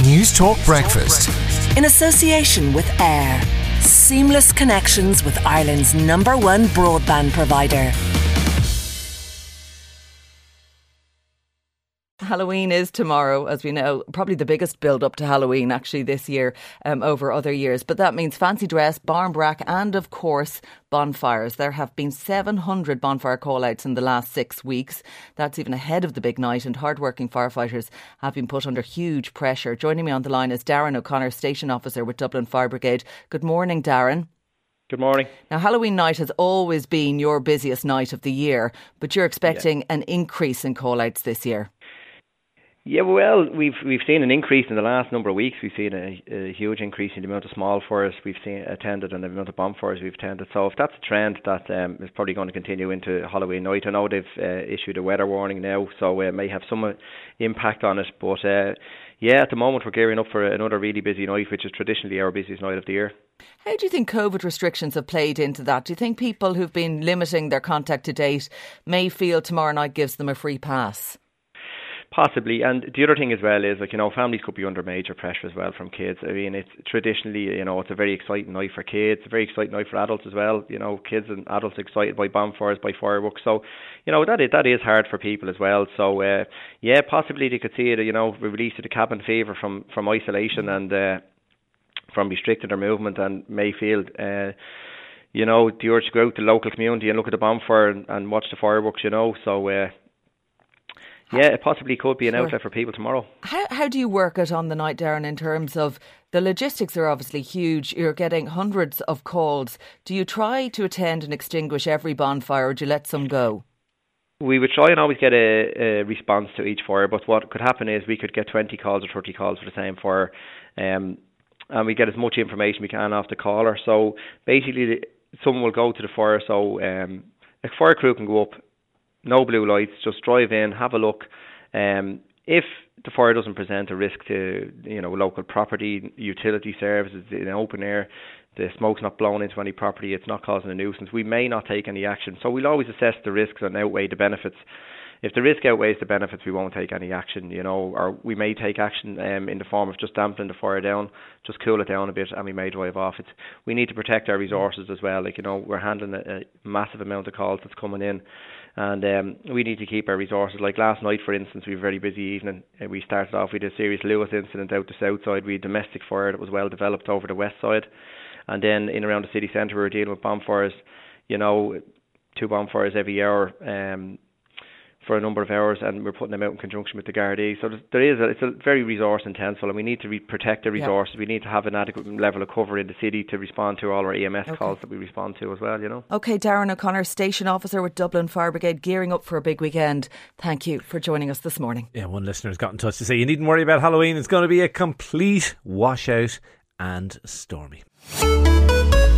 News Talk Breakfast. In association with AIR. Seamless connections with Ireland's #1 broadband provider. Halloween is tomorrow, as we know. Probably the biggest build-up to Halloween, actually, this year over other years. But that means fancy dress, barnbrack and, of course, bonfires. There have been 700 bonfire call-outs in the last 6 weeks. That's even ahead of the big night, and hard-working firefighters have been put under huge pressure. Joining me on the line is Darren O'Connor, Station Officer with Dublin Fire Brigade. Good morning, Darren. Good morning. Now, Halloween night has always been your busiest night of the year, but you're expecting an increase in call-outs this year. Yeah, well, we've seen an increase in the last number of weeks. We've seen a huge increase in the amount of small fires we've attended and the amount of bonfires we've attended. So if that's a trend that is probably going to continue into Halloween night, I know they've issued a weather warning now, so it may have some impact on it. But yeah, at the moment we're gearing up for another really busy night, which is traditionally our busiest night of the year. How do you think COVID restrictions have played into that? Do you think people who've been limiting their contact to date may feel tomorrow night gives them a free pass? Possibly, and the other thing as well is, families could be under major pressure as well from kids. I mean, it's traditionally, it's a very exciting night for kids, a very exciting night for adults as well. Kids and adults excited by bonfires, by fireworks. So, that is hard for people as well. So, yeah, possibly they could see it, release of the cabin fever from isolation and from restricting their movement, and may feel, the urge to go out to the local community and look at the bonfire and watch the fireworks, So, yeah, it possibly could be an outlet for people tomorrow. How do you work it on the night, Darren, in terms of the logistics are obviously huge. You're getting hundreds of calls. Do you try to attend and extinguish every bonfire, or do you let some go? We would try and always get a response to each fire, but what could happen is we could get 20 calls or 30 calls for the same fire, and we get as much information we can off the caller. So basically, someone will go to the fire, so a fire crew can go up, no blue lights, just drive in, have a look. If the fire doesn't present a risk to local property, utility services in open air, the smoke's not blown into any property, it's not causing a nuisance, we may not take any action. So we'll always assess the risks and outweigh the benefits. If the risk outweighs the benefits, we won't take any action, or we may take action in the form of just dampening the fire down, just cool it down a bit, and we may drive off. We need to protect our resources as well. We're handling a massive amount of calls that's coming in, and we need to keep our resources. Like last night, for instance, we were a very busy evening. We started off with a serious Lewis incident out the south side. We had a domestic fire that was well developed over the west side, and then in around the city centre we were dealing with bonfires, 2 bonfires every hour, for a number of hours, and we're putting them out in conjunction with the Gardaí. So it's a very resource intensive, and we need to protect the resources. We need to have an adequate level of cover in the city to respond to all our EMS calls that we respond to as well, Okay, Darren O'Connor, Station Officer with Dublin Fire Brigade, gearing up for a big weekend. Thank you for joining us this morning. Yeah, one listener has got in touch to say you needn't worry about Halloween. It's going to be a complete washout and stormy.